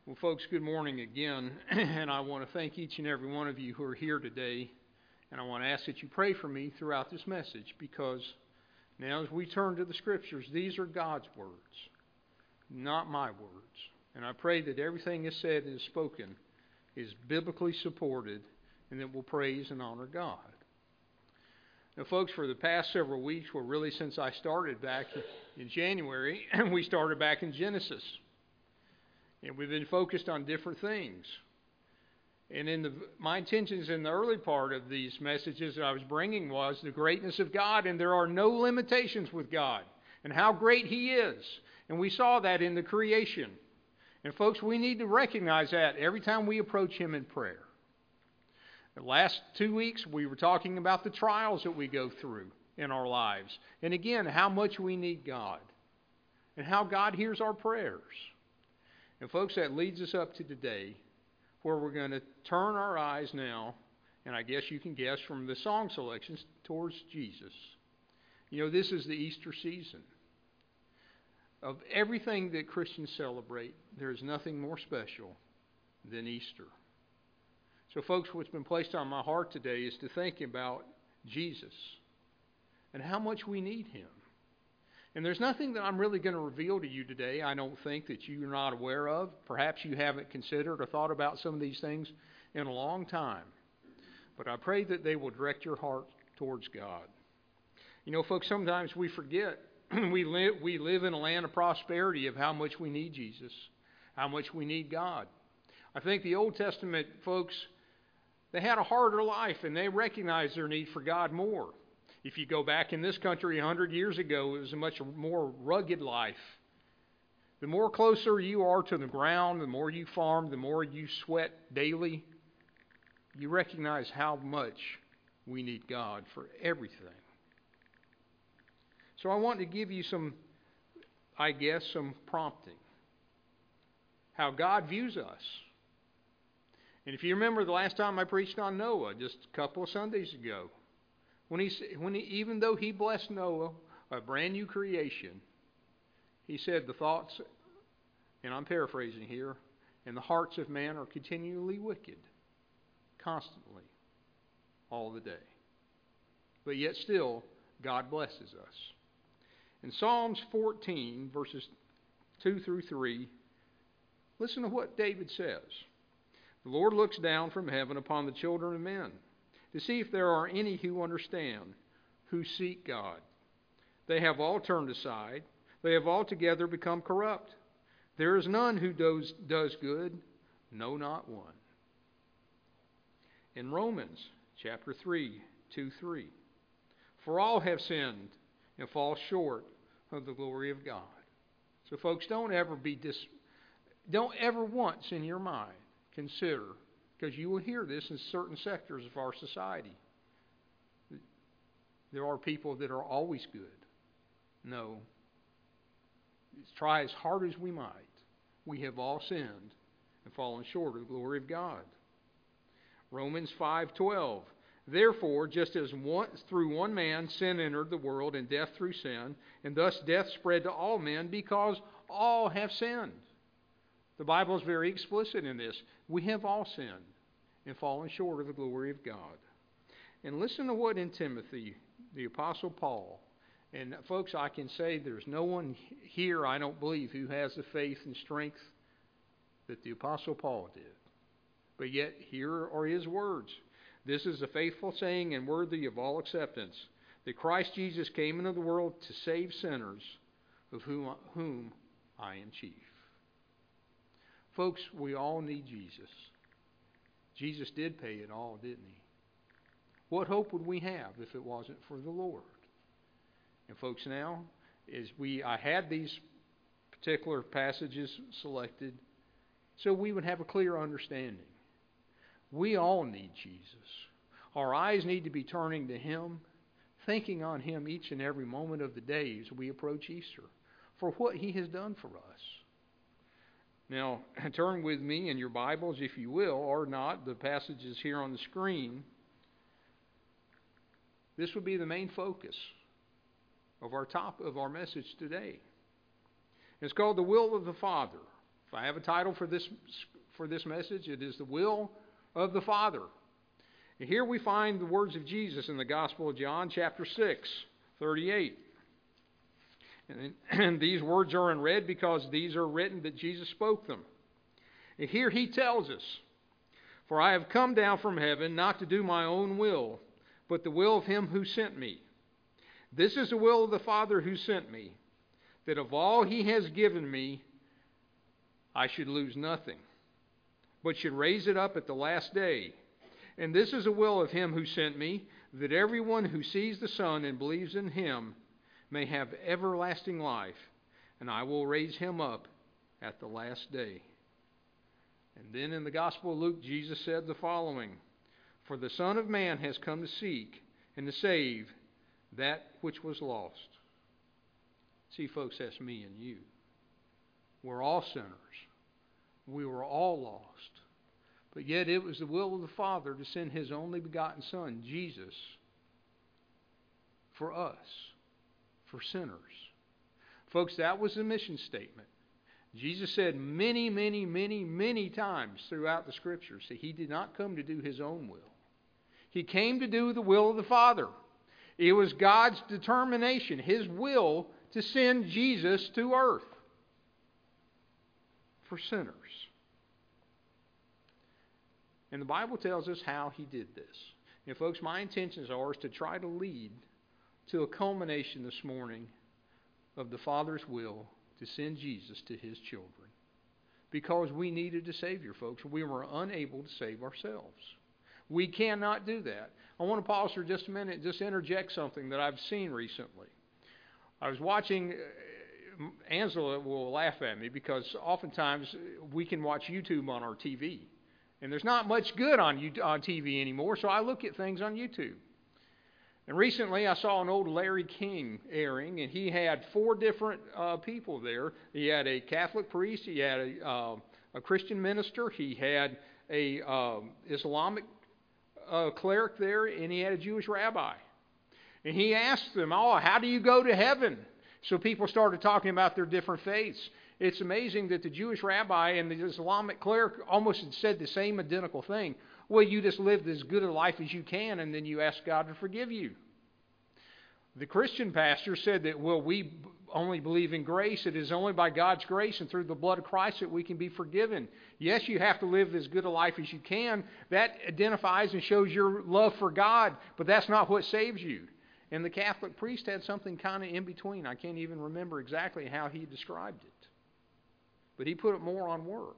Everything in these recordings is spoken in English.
Well, folks, good morning again. And I want to thank each and every one of you who are here today. And I want to ask that you pray for me throughout this message, because now as we turn to the Scriptures, these are God's words, not my words. And I pray that everything is said and is spoken is biblically supported and that will praise and honor God. Now, folks, for the past several weeks, well, really since I started back in January, we started back in Genesis. And we've been focused on different things. And my intentions in the early part of these messages that I was bringing was the greatness of God, and there are no limitations with God, and how great He is. And we saw that in the creation. And folks, we need to recognize that every time we approach Him in prayer. The last 2 weeks, we were talking about the trials that we go through in our lives. And again, how much we need God, and how God hears our prayers. And folks, that leads us up to today, where we're going to turn our eyes now, and I guess you can guess from the song selections, towards Jesus. You know, this is the Easter season. Of everything that Christians celebrate, there is nothing more special than Easter. So folks, what's been placed on my heart today is to think about Jesus and how much we need Him. And there's nothing that I'm really going to reveal to you today, I don't think, that you're not aware of. Perhaps you haven't considered or thought about some of these things in a long time. But I pray that they will direct your heart towards God. You know, folks, sometimes we forget. we live in a land of prosperity, of how much we need Jesus, how much we need God. I think the Old Testament folks, they had a harder life, and they recognized their need for God more. If you go back in this country 100 years ago, it was a much more rugged life. The more closer you are to the ground, the more you farm, the more you sweat daily, you recognize how much we need God for everything. So I want to give you some prompting. How God views us. And if you remember the last time I preached on Noah, just a couple of Sundays ago, even though He blessed Noah, a brand new creation, He said the thoughts, and I'm paraphrasing here, and the hearts of man are continually wicked, constantly, all the day. But yet still, God blesses us. In Psalms 14, verses 2 through 3, listen to what David says. The Lord looks down from heaven upon the children of men, to see if there are any who understand, who seek God. They have all turned aside. They have altogether become corrupt. There is none who does good, no, not one. In Romans chapter 3, 2-3, for all have sinned and fall short of the glory of God. So folks, don't ever once in your mind consider, because you will hear this in certain sectors of our society, there are people that are always good. No. Try as hard as we might. We have all sinned and fallen short of the glory of God. Romans 5:12. Therefore, just as through one man sin entered the world, and death through sin, and thus death spread to all men because all have sinned. The Bible is very explicit in this. We have all sinned and fallen short of the glory of God. And listen to what in Timothy, the Apostle Paul, and folks, I can say there's no one here, I don't believe, who has the faith and strength that the Apostle Paul did. But yet, here are his words. This is a faithful saying and worthy of all acceptance, that Christ Jesus came into the world to save sinners, of whom I am chief. Folks, we all need Jesus. Jesus did pay it all, didn't He? What hope would we have if it wasn't for the Lord? And folks, now, I had these particular passages selected so we would have a clear understanding. We all need Jesus. Our eyes need to be turning to Him, thinking on Him each and every moment of the day as we approach Easter, for what He has done for us. Now, turn with me in your Bibles, if you will, or not. The passage is here on the screen. This would be the main focus of our message today. It's called The Will of the Father, If I have a title for this message, it is the will of the Father. And here we find the words of Jesus in the Gospel of John, chapter 6, 38. And these words are in red because these are written that Jesus spoke them. And here he tells us, "For I have come down from heaven not to do my own will, but the will of him who sent me. This is the will of the Father who sent me, that of all he has given me, I should lose nothing, but should raise it up at the last day. And this is the will of him who sent me, that everyone who sees the Son and believes in him may have everlasting life, and I will raise him up at the last day." And then in the Gospel of Luke, Jesus said the following, "For the Son of Man has come to seek and to save that which was lost." See, folks, that's me and you. We're all sinners. We were all lost. But yet it was the will of the Father to send his only begotten Son, Jesus, for us, for sinners. Folks, that was the mission statement. Jesus said many, many, many, many times throughout the Scriptures that he did not come to do his own will. He came to do the will of the Father. It was God's determination, his will, to send Jesus to earth for sinners. And the Bible tells us how he did this. And folks, my intentions are to try to lead to a culmination this morning of the Father's will to send Jesus to his children. Because we needed a Savior, folks. We were unable to save ourselves. We cannot do that. I want to pause for just a minute and just interject something that I've seen recently. I was watching, Angela will laugh at me because oftentimes we can watch YouTube on our TV. And there's not much good on TV anymore, so I look at things on YouTube. And recently I saw an old Larry King airing, and he had 4 different people there. He had a Catholic priest, he had a Christian minister, he had a Islamic cleric there, and he had a Jewish rabbi. And he asked them, how do you go to heaven? So people started talking about their different faiths. It's amazing that the Jewish rabbi and the Islamic cleric almost had said the same identical thing. Well, you just live as good a life as you can, and then you ask God to forgive you. The Christian pastor said that, we only believe in grace. It is only by God's grace and through the blood of Christ that we can be forgiven. Yes, you have to live as good a life as you can. That identifies and shows your love for God, but that's not what saves you. And the Catholic priest had something kind of in between. I can't even remember exactly how he described it. But he put it more on works.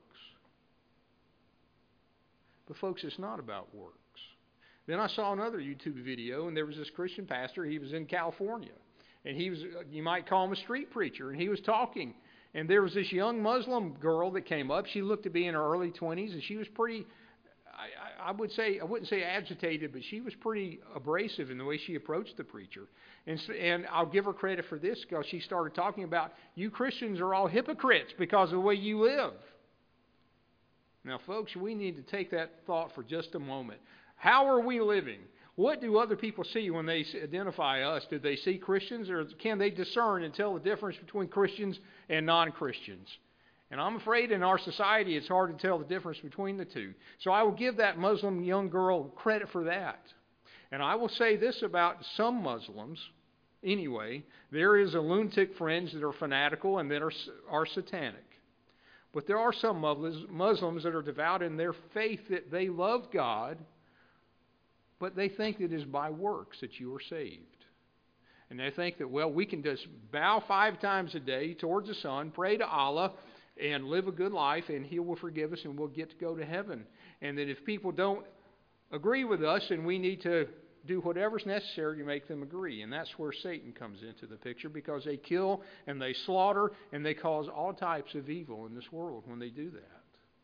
But folks, it's not about works. Then I saw another YouTube video, and there was this Christian pastor. He was in California. And he was, you might call him a street preacher. And he was talking. And there was this young Muslim girl that came up. She looked to be in her early 20s, and she was pretty, I wouldn't say agitated, but she was pretty abrasive in the way she approached the preacher. And I'll give her credit for this because she started talking about, you Christians are all hypocrites because of the way you live. Now, folks, we need to take that thought for just a moment. How are we living? What do other people see when they identify us? Do they see Christians, or can they discern and tell the difference between Christians and non-Christians? And I'm afraid in our society it's hard to tell the difference between the two. So I will give that Muslim young girl credit for that. And I will say this about some Muslims. Anyway, there is a lunatic fringe that are fanatical and that are satanic. But there are some Muslims that are devout in their faith that they love God, but they think it is by works that you are saved. And they think that, we can just bow 5 times a day towards the sun, pray to Allah, and live a good life, and He will forgive us, and we'll get to go to heaven. And that if people don't agree with us, then we need to do whatever's necessary to make them agree. And that's where Satan comes into the picture, because they kill and they slaughter and they cause all types of evil in this world when they do that.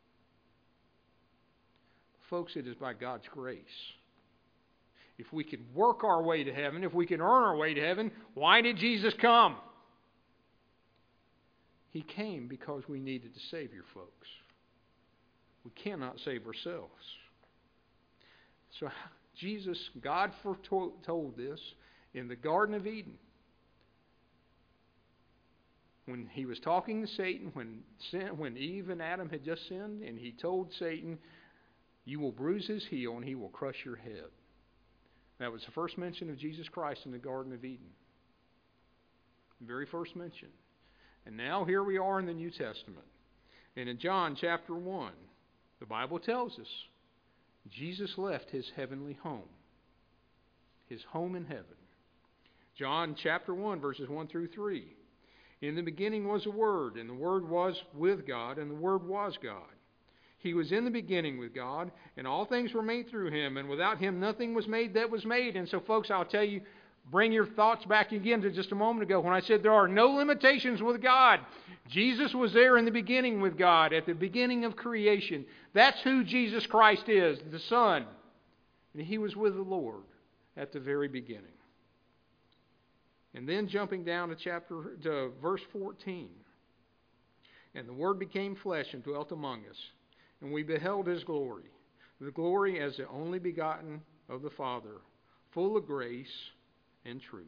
Folks, it is by God's grace. If we could work our way to heaven, if we could earn our way to heaven, why did Jesus come? He came because we needed a Savior, folks. We cannot save ourselves. So Jesus, God foretold this in the Garden of Eden. when he was talking to Satan, when Eve and Adam had just sinned, and he told Satan, "You will bruise his heel and he will crush your head." That was the first mention of Jesus Christ in the Garden of Eden. The very first mention. And now here we are in the New Testament. And in John chapter 1, the Bible tells us Jesus left his heavenly home. His home in heaven. John chapter 1, verses 1 through 3. In the beginning was the Word, and the Word was with God, and the Word was God. He was in the beginning with God, and all things were made through him, and without him nothing was made that was made. And so, folks, I'll tell you, bring your thoughts back again to just a moment ago when I said there are no limitations with God. Jesus was there in the beginning with God, at the beginning of creation. That's who Jesus Christ is, the Son. And he was with the Lord at the very beginning. And then jumping down to verse 14. And the Word became flesh and dwelt among us, and we beheld his glory, the glory as the only begotten of the Father, full of grace and truth.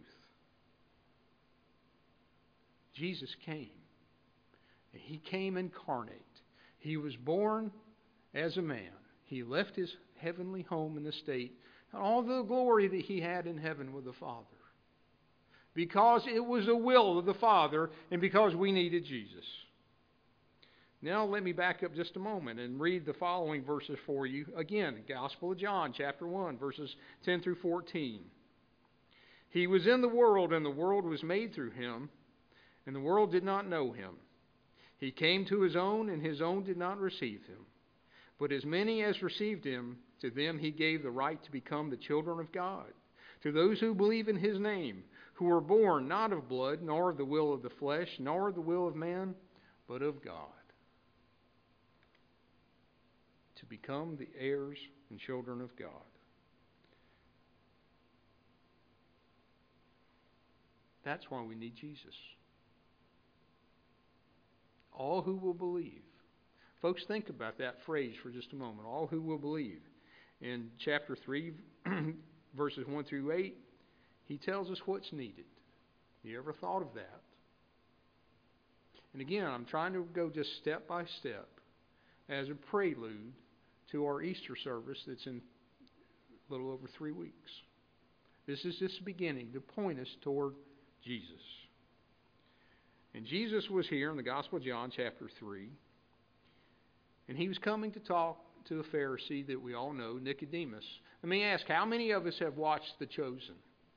Jesus came. And he came incarnate. He was born as a man. He left his heavenly home and estate, and all the glory that he had in heaven with the Father. Because it was the will of the Father, and because we needed Jesus. Now let me back up just a moment and read the following verses for you. Again, Gospel of John, chapter 1, verses 10 through 14. He was in the world, and the world was made through him, and the world did not know him. He came to his own, and his own did not receive him. But as many as received him, to them he gave the right to become the children of God, to those who believe in his name, who were born not of blood, nor of the will of the flesh, nor of the will of man, but of God. To become the heirs and children of God. That's why we need Jesus. All who will believe. Folks, think about that phrase for just a moment. All who will believe. In chapter 3, verses 1 through 8, he tells us what's needed. You ever thought of that? And again, I'm trying to go just step by step as a prelude to our Easter service that's in a little over 3 weeks. This is just beginning to point us toward Jesus. And Jesus was here in the Gospel of John, chapter 3. And he was coming to talk to the Pharisee that we all know, Nicodemus. Let me ask, how many of us have watched The Chosen?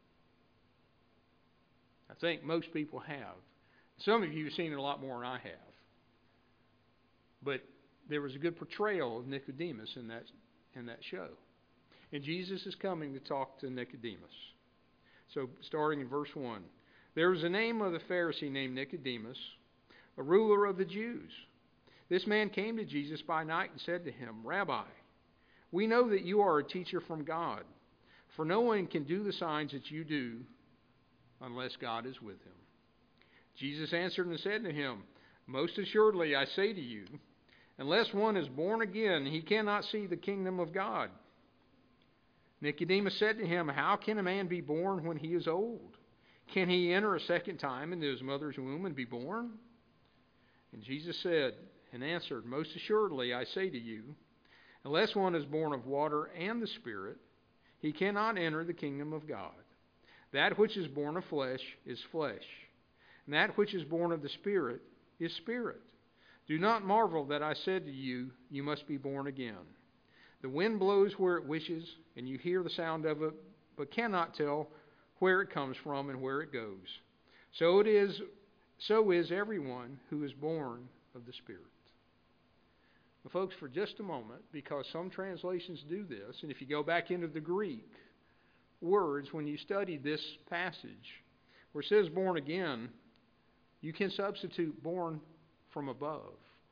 I think most people have. Some of you have seen it a lot more than I have. But there was a good portrayal of Nicodemus in that show. And Jesus is coming to talk to Nicodemus. So starting in verse 1. There was a name of the Pharisee named Nicodemus, a ruler of the Jews. This man came to Jesus by night and said to him, Rabbi, we know that you are a teacher from God, for no one can do the signs that you do unless God is with him. Jesus answered and said to him, Most assuredly I say to you, unless one is born again, he cannot see the kingdom of God. Nicodemus said to him, How can a man be born when he is old? Can he enter a second time into his mother's womb and be born? And Jesus said and answered, Most assuredly I say to you, unless one is born of water and the Spirit, he cannot enter the kingdom of God. That which is born of flesh is flesh, and that which is born of the Spirit is spirit. Do not marvel that I said to you, you must be born again. The wind blows where it wishes, and you hear the sound of it, but cannot tell where it comes from and where it goes. So is everyone who is born of the Spirit. Well, folks, for just a moment, because some translations do this, and if you go back into the Greek words, when you study this passage, where it says born again, you can substitute born from above.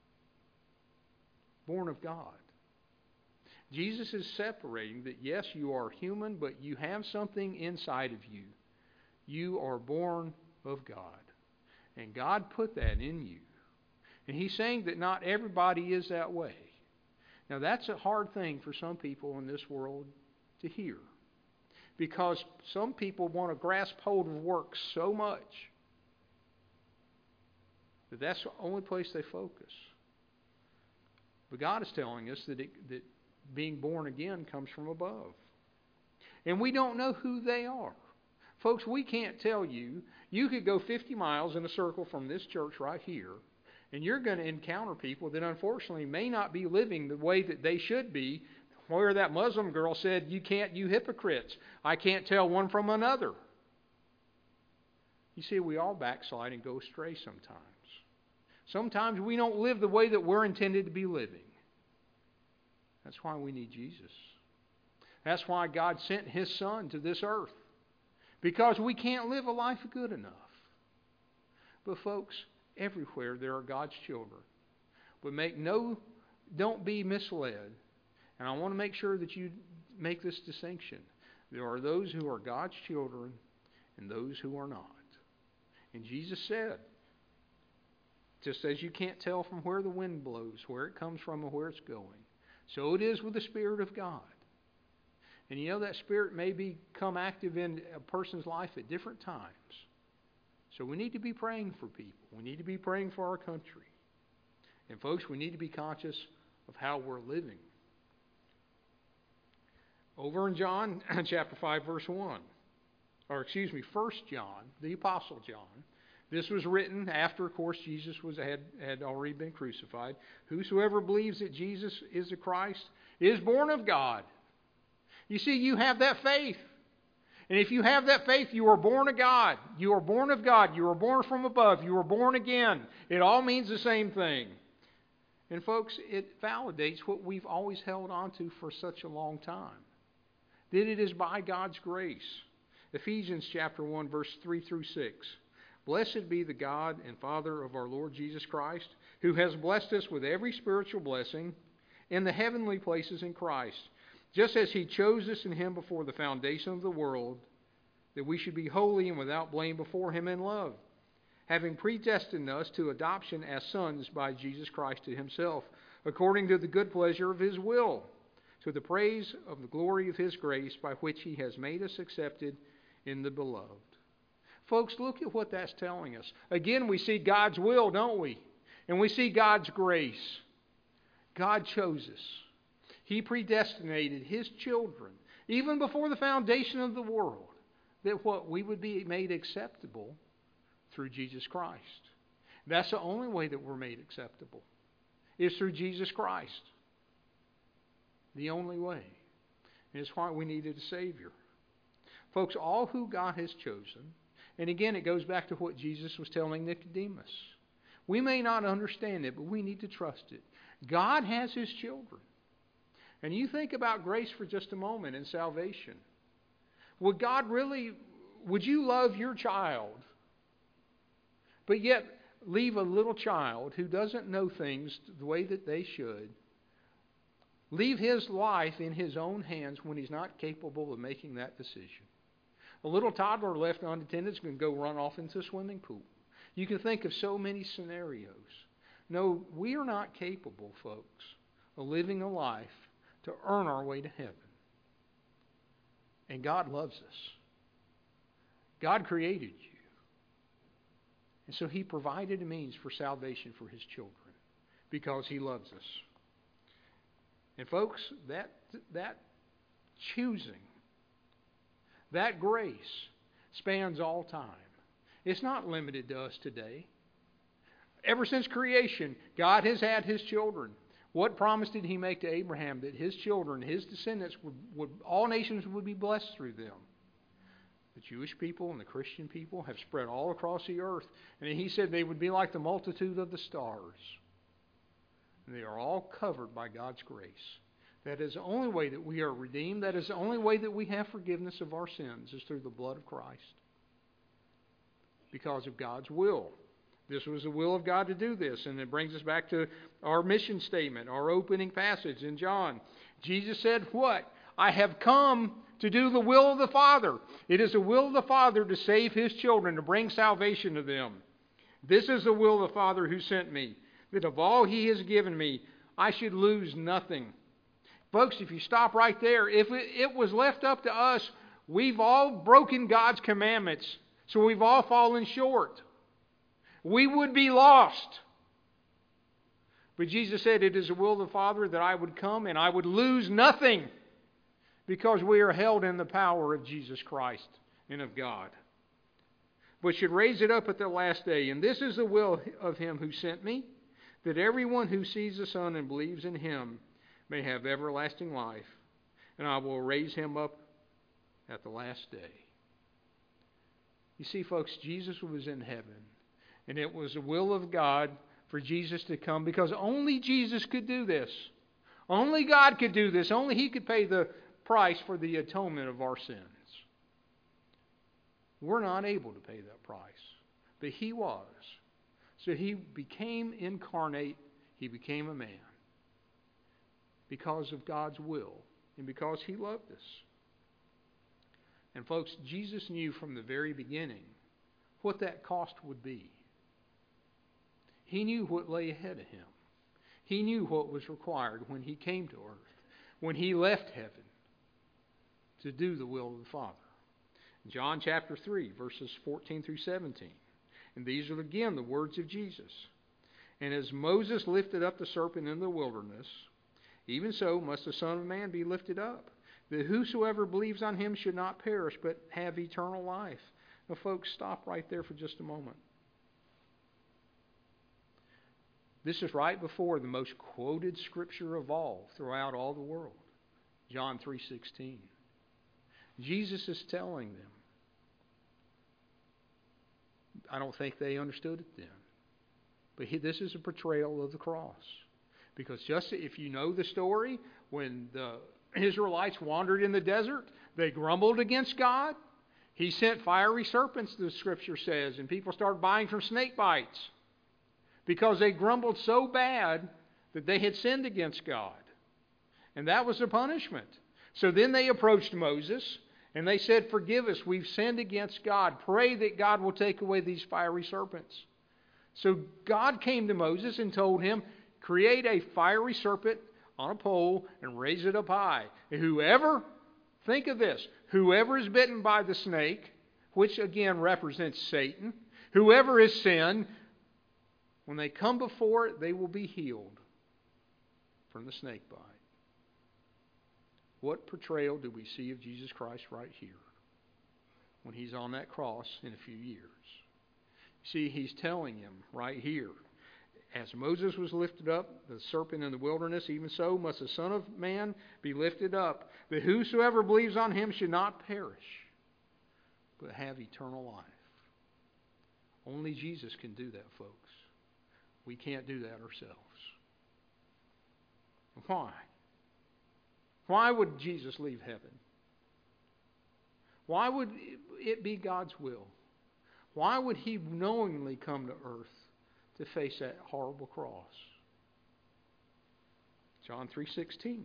Born of God. Jesus is separating that, yes, you are human, but you have something inside of you. You are born of God. And God put that in you. And he's saying that not everybody is that way. Now, that's a hard thing for some people in this world to hear. Because some people want to grasp hold of works so much that's the only place they focus. But God is telling us that being born again comes from above. And we don't know who they are. Folks, we can't tell you. You could go 50 miles in a circle from this church right here, and you're going to encounter people that unfortunately may not be living the way that they should be, where that Muslim girl said, "You can't, you hypocrites. I can't tell one from another." You see, we all backslide and go astray sometimes. Sometimes we don't live the way that we're intended to be living. That's why we need Jesus. That's why God sent His Son to this earth. Because we can't live a life good enough. But folks, everywhere there are God's children. But don't be misled. And I want to make sure that you make this distinction. There are those who are God's children and those who are not. And Jesus said, just as you can't tell from where the wind blows, where it comes from and where it's going, so it is with the Spirit of God. And you know that Spirit may become active in a person's life at different times. So we need to be praying for people. We need to be praying for our country. And folks, we need to be conscious of how we're living. Over in John chapter 5, verse 1. 1 John, the Apostle John. This was written after, of course, Jesus had already been crucified. Whosoever believes that Jesus is the Christ is born of God. You see, you have that faith. And if you have that faith, you are born of God. You are born of God. You are born from above. You are born again. It all means the same thing. And folks, it validates what we've always held on to for such a long time. That it is by God's grace. Ephesians chapter 1, verse 3 through 6. Blessed be the God and Father of our Lord Jesus Christ, who has blessed us with every spiritual blessing in the heavenly places in Christ, just as He chose us in Him before the foundation of the world, that we should be holy and without blame before Him in love, having predestined us to adoption as sons by Jesus Christ to Himself, according to the good pleasure of His will, to the praise of the glory of His grace, by which He has made us accepted in the Beloved. Folks, look at what that's telling us. Again, we see God's will, don't we? And we see God's grace. God chose us. He predestinated His children, even before the foundation of the world, that what we would be made acceptable through Jesus Christ. That's the only way that we're made acceptable, is through Jesus Christ. The only way. And it's why we needed a Savior. Folks, all who God has chosen, and again, it goes back to what Jesus was telling Nicodemus. We may not understand it, but we need to trust it. God has His children. And you think about grace for just a moment in salvation. Would you love your child, but yet leave a little child who doesn't know things the way that they should, leave his life in his own hands when he's not capable of making that decision? A little toddler left unattended is going to go run off into a swimming pool. You can think of so many scenarios. No, we are not capable, folks, of living a life to earn our way to heaven. And God loves us. God created you. And so He provided a means for salvation for His children because He loves us. And folks, that choosing, that grace spans all time. It's not limited to us today. Ever since creation, God has had His children. What promise did He make to Abraham? That his children, his descendants, all nations would be blessed through them. The Jewish people and the Christian people have spread all across the earth. And He said they would be like the multitude of the stars. And they are all covered by God's grace. That is the only way that we are redeemed. That is the only way that we have forgiveness of our sins, is through the blood of Christ. Because of God's will. This was the will of God to do this. And it brings us back to our mission statement, our opening passage in John. Jesus said, what? I have come to do the will of the Father. It is the will of the Father to save His children, to bring salvation to them. This is the will of the Father who sent me, that of all He has given me, I should lose nothing. Folks, if you stop right there, if it was left up to us, we've all broken God's commandments. So we've all fallen short. We would be lost. But Jesus said, it is the will of the Father that I would come and I would lose nothing, because we are held in the power of Jesus Christ and of God, but should raise it up at the last day. And this is the will of Him who sent me, that everyone who sees the Son and believes in Him may have everlasting life, and I will raise him up at the last day. You see, folks, Jesus was in heaven, and it was the will of God for Jesus to come, because only Jesus could do this. Only God could do this. Only He could pay the price for the atonement of our sins. We're not able to pay that price, but He was. So He became incarnate. He became a man because of God's will and because He loved us. And folks, Jesus knew from the very beginning what that cost would be. He knew what lay ahead of Him. He knew what was required when He came to earth, when He left heaven to do the will of the Father. John chapter 3, verses 14 through 17. And these are again the words of Jesus. And as Moses lifted up the serpent in the wilderness, even so must the Son of Man be lifted up, that whosoever believes on Him should not perish, but have eternal life. Now, folks, stop right there for just a moment. This is right before the most quoted scripture of all throughout all the world, John 3:16. Jesus is telling them. I don't think they understood it then. But this is a portrayal of the cross. Because just if you know the story, when the Israelites wandered in the desert, they grumbled against God. He sent fiery serpents, the scripture says, and people started dying from snake bites because they grumbled so bad that they had sinned against God. And that was the punishment. So then they approached Moses and they said, forgive us, we've sinned against God. Pray that God will take away these fiery serpents. So God came to Moses and told him, create a fiery serpent on a pole and raise it up high. And whoever, think of this, whoever is bitten by the snake, which again represents Satan, whoever has sinned, when they come before it, they will be healed from the snake bite. What portrayal do we see of Jesus Christ right here when He's on that cross in a few years? See, He's telling him right here, as Moses was lifted up, the serpent in the wilderness, even so must the Son of Man be lifted up, that whosoever believes on Him should not perish, but have eternal life. Only Jesus can do that, folks. We can't do that ourselves. Why? Why would Jesus leave heaven? Why would it be God's will? Why would He knowingly come to earth to face that horrible cross? John 3:16.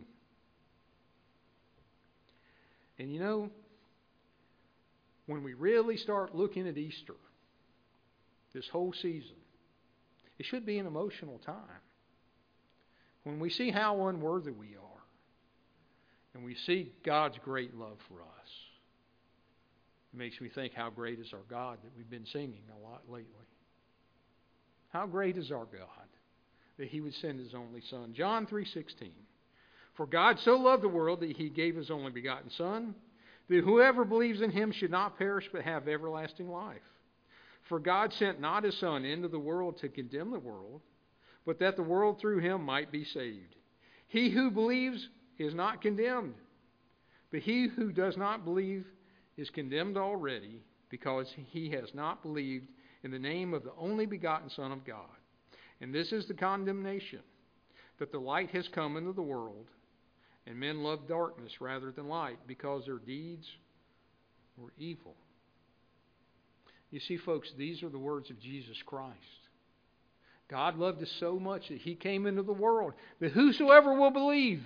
And you know, when we really start looking at Easter, this whole season, it should be an emotional time. When we see how unworthy we are, and we see God's great love for us, it makes me think, how great is our God, that we've been singing a lot lately. How great is our God that He would send His only Son. John 3:16. For God so loved the world that He gave His only begotten Son, that whoever believes in Him should not perish but have everlasting life. For God sent not His Son into the world to condemn the world, but that the world through Him might be saved. He who believes is not condemned, but he who does not believe is condemned already, because he has not believed in the name of the only begotten Son of God. And this is the condemnation, that the light has come into the world, and men love darkness rather than light, because their deeds were evil. You see, folks, these are the words of Jesus Christ. God loved us so much that He came into the world, that whosoever will believe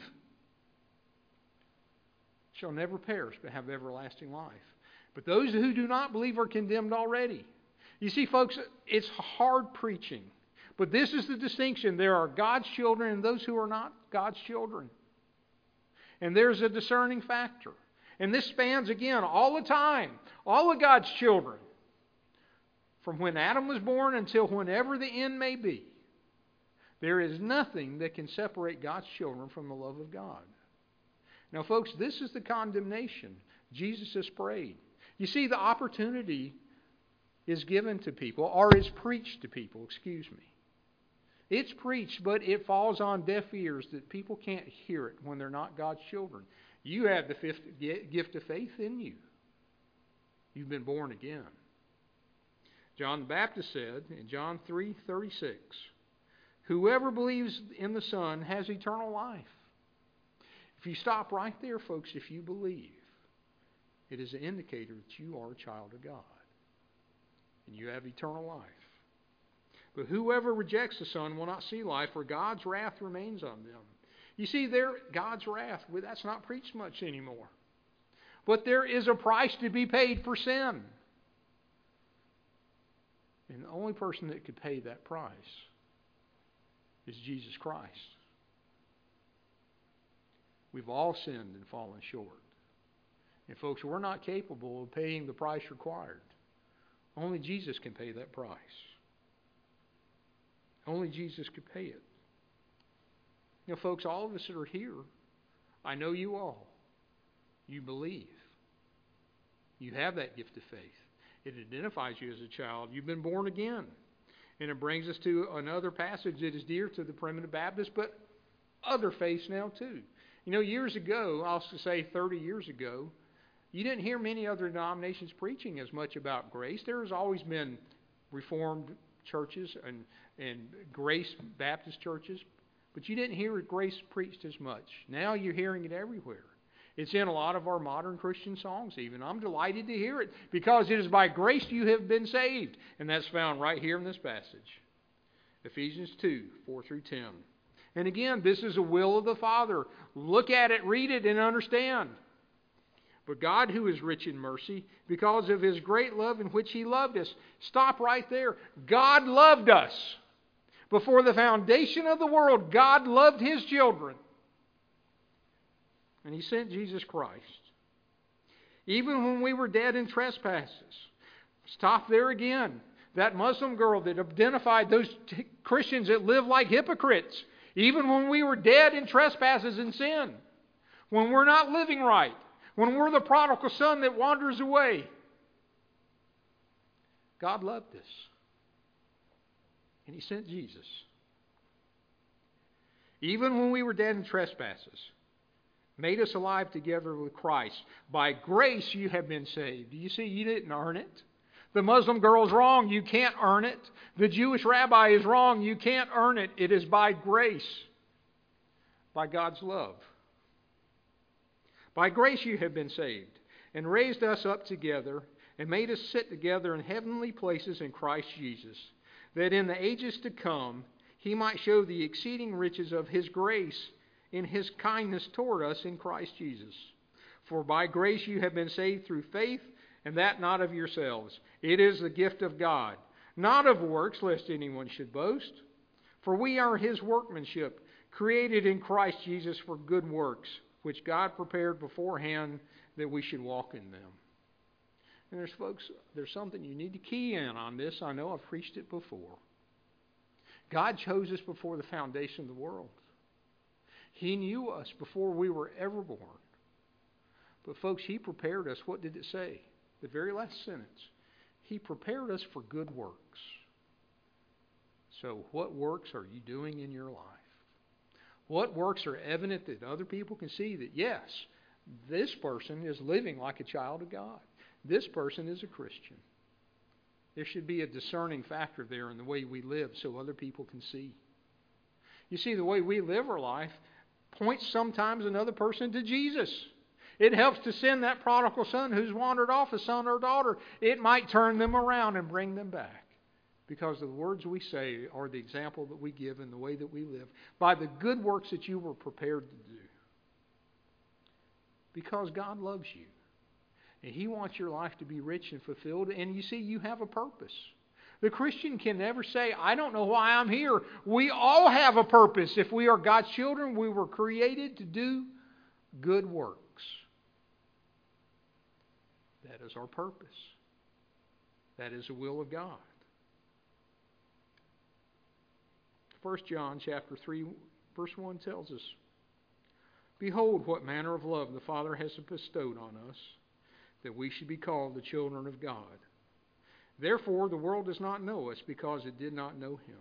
shall never perish but have everlasting life. But those who do not believe are condemned already. You see, folks, it's hard preaching. But this is the distinction. There are God's children and those who are not God's children. And there's a discerning factor. And this spans, again, all the time. All of God's children. from when Adam was born until whenever the end may be, there is nothing that can separate God's children from the love of God. Now, folks, this is the condemnation Jesus has prayed. You see, the opportunity is given to people, or is preached to people, excuse me. It's preached, but it falls on deaf ears that people can't hear it when they're not God's children. You have the gift of faith in you. You've been born again. John the Baptist said in John 3:36, "Whoever believes in the Son has eternal life." If you stop right there, folks, if you believe, it is an indicator that you are a child of God. And you have eternal life. But whoever rejects the Son will not see life, for God's wrath remains on them. You see, God's wrath, that's not preached much anymore. But there is a price to be paid for sin. And the only person that could pay that price is Jesus Christ. We've all sinned and fallen short. And folks, we're not capable of paying the price required. Only Jesus can pay that price. Only Jesus could pay it. You know, folks, all of us that are here, I know you all. You believe. You have that gift of faith. It identifies you as a child. You've been born again. And it brings us to another passage that is dear to the primitive Baptist, but other faiths now too. You know, years ago, I'll say 30 years ago, you didn't hear many other denominations preaching as much about grace. There has always been Reformed churches and Grace Baptist churches, but you didn't hear grace preached as much. Now you're hearing it everywhere. It's in a lot of our modern Christian songs even. I'm delighted to hear it because it is by grace you have been saved. And that's found right here in this passage. Ephesians 2:4-10. And again, this is a will of the Father. Look at it, read it, and understand. But God, who is rich in mercy, because of His great love in which He loved us. Stop right there. God loved us. Before the foundation of the world, God loved His children. And He sent Jesus Christ. Even when we were dead in trespasses. Stop there again. That Muslim girl that identified those Christians that live like hypocrites. Even when we were dead in trespasses and sin. When we're not living right. When we're the prodigal son that wanders away. God loved us. And He sent Jesus. Even when we were dead in trespasses. Made us alive together with Christ. By grace you have been saved. Do you see? You didn't earn it. The Muslim girl is wrong. You can't earn it. The Jewish rabbi is wrong. You can't earn it. It is by grace. By God's love. By grace you have been saved. And raised us up together. And made us sit together in heavenly places in Christ Jesus. That in the ages to come He might show the exceeding riches of His grace in His kindness toward us in Christ Jesus. For by grace you have been saved through faith, and that not of yourselves. It is the gift of God, not of works, lest anyone should boast. For we are His workmanship, created in Christ Jesus for good works, which God prepared beforehand that we should walk in them. And there's something you need to key in on this. I know I've preached it before. God chose us before the foundation of the world. He knew us before we were ever born. But folks, He prepared us. What did it say? The very last sentence. He prepared us for good works. So what works are you doing in your life? What works are evident that other people can see that, yes, this person is living like a child of God. This person is a Christian. There should be a discerning factor there in the way we live so other people can see. You see, the way we live our life points sometimes another person to Jesus. It helps to send that prodigal son who's wandered off, a son or daughter. It might turn them around and bring them back. Because the words we say are the example that we give in the way that we live. By the good works that you were prepared to do. Because God loves you. And He wants your life to be rich and fulfilled. And you see, you have a purpose. The Christian can never say, I don't know why I'm here. We all have a purpose. If we are God's children, we were created to do good works. That is our purpose. That is the will of God. 1 John chapter 3, verse 1 tells us, "Behold, what manner of love the Father has bestowed on us, that we should be called the children of God. Therefore the world does not know us, because it did not know Him."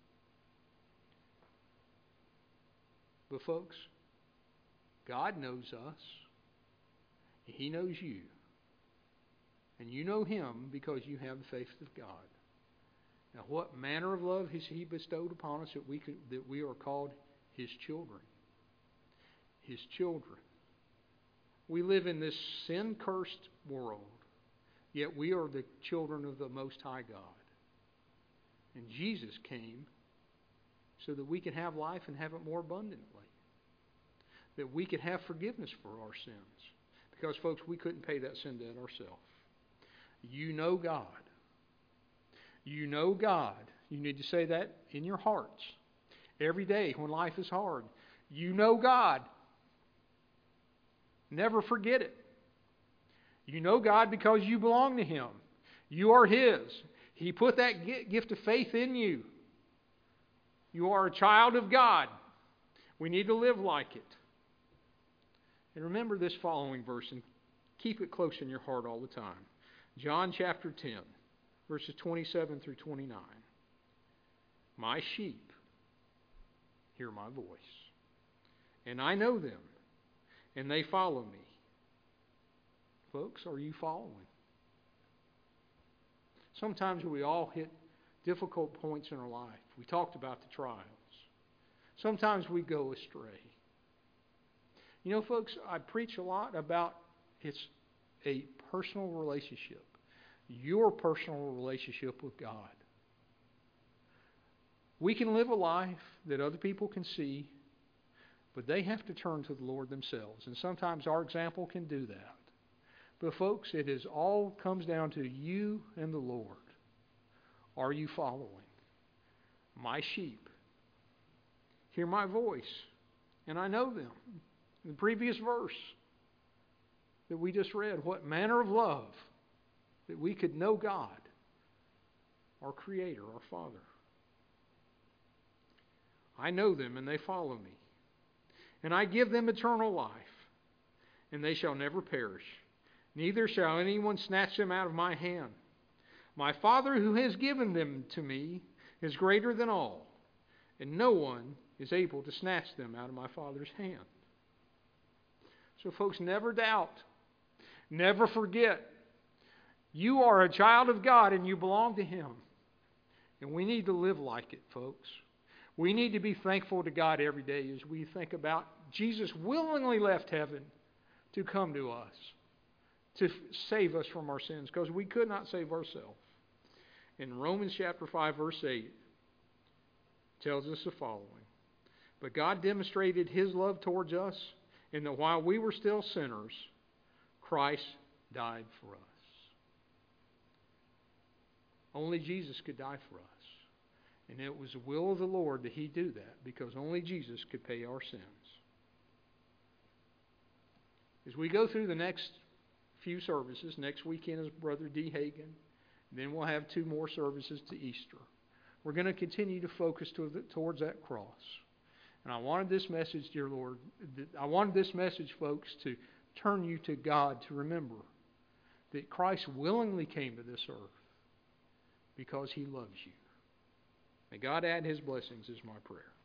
But folks, God knows us. He knows you. And you know Him because you have the faith of God. Now, what manner of love has He bestowed upon us that we are called His children? His children. We live in this sin-cursed world, yet we are the children of the Most High God. And Jesus came so that we could have life and have it more abundantly. That we could have forgiveness for our sins. Because, folks, we couldn't pay that sin debt ourselves. You know God. You know God. You need to say that in your hearts. Every day when life is hard. You know God. Never forget it. You know God because you belong to Him. You are His. He put that gift of faith in you. You are a child of God. We need to live like it. And remember this following verse and keep it close in your heart all the time. John chapter 10, verses 27 through 29. "My sheep hear my voice, and I know them, and they follow me." Folks, are you following? Sometimes we all hit difficult points in our life. We talked about the trials. Sometimes we go astray. You know, folks, I preach a lot about it's a personal relationship. Your personal relationship with God. We can live a life that other people can see, but they have to turn to the Lord themselves. And sometimes our example can do that. But folks, it is all comes down to you and the Lord. Are you following? "My sheep hear my voice, and I know them." In the previous verse that we just read, what manner of love that we could know God, our Creator, our Father. "I know them, and they follow me. And I give them eternal life, and they shall never perish. Neither shall anyone snatch them out of my hand. My Father who has given them to me is greater than all, and no one is able to snatch them out of my Father's hand." So folks, never doubt. Never forget. You are a child of God and you belong to Him. And we need to live like it, folks. We need to be thankful to God every day as we think about Jesus willingly left heaven to come to us, to save us from our sins, because we could not save ourselves. In Romans chapter 5, verse 8, tells us the following. "But God demonstrated His love towards us, in that while we were still sinners, Christ died for us." Only Jesus could die for us. And it was the will of the Lord that He do that, because only Jesus could pay our sins. As we go through the next few services, next weekend is Brother D. Hagen, then we'll have 2 more services to Easter. We're going to continue to focus towards that cross. And I wanted this message, dear Lord, folks, to turn you to God, to remember that Christ willingly came to this earth because He loves you. May God add His blessings is my prayer.